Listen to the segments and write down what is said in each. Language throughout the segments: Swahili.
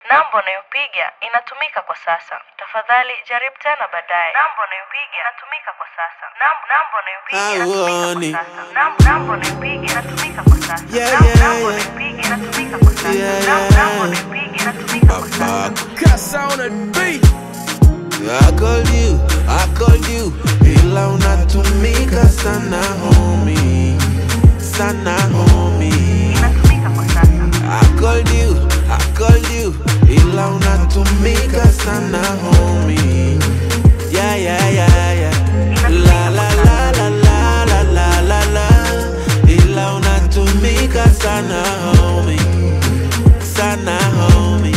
Namba unayopiga inatumika kwa sasa. Tafadhali jaribu tena baadaye. Namba unayopiga inatumika kwa sasa. Namba unayopiga inatumika kwa sasa. Namba unayopiga inatumika kwa sasa. Namba unayopiga inatumika kwa sasa. Namba unayopiga inatumika kwa sasa. Cuss on a beat. I called you, ila unatumika sana homie, sana homie. Inatumika kwa sasa. I called you, ila unatumika sana homie. Yeah. La la la la la la la la la. Ila unatumika sana homie, sana homie.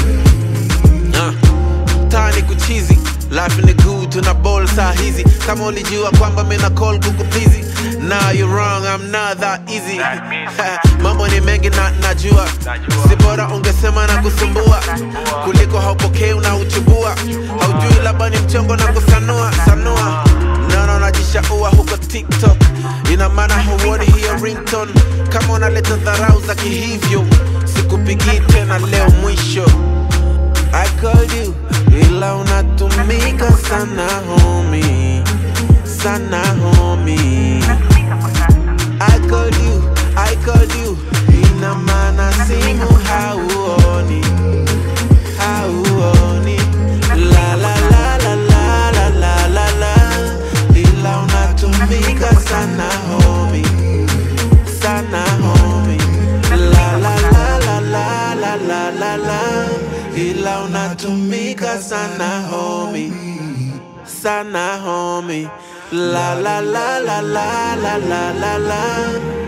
Tani kuchizi, life in the good, tuna ball saa hizi. Kama ulijua kwamba mina call kuku busy, now you're wrong, I'm not that easy. Mambo ni mengi na najua, si bora ungesema na kusumbua kuliko haupokei unauchubua. Haujui labda ni mchongo na kusanua no, najishaua huko TikTok. Ina maana huoni hiyo ringtone. Kama unaleta dharau za kihivyo, sikupigii tena leo mwisho. I called you, ila unatumika sana homie, sana homie. I called you, ina maana simu hauoni. La la la la la la la la la. Ila unatumika sana homie, sana homie. La la la la la la la la la. Ila unatumika sana homie, sana homie. La la la la la la la la la.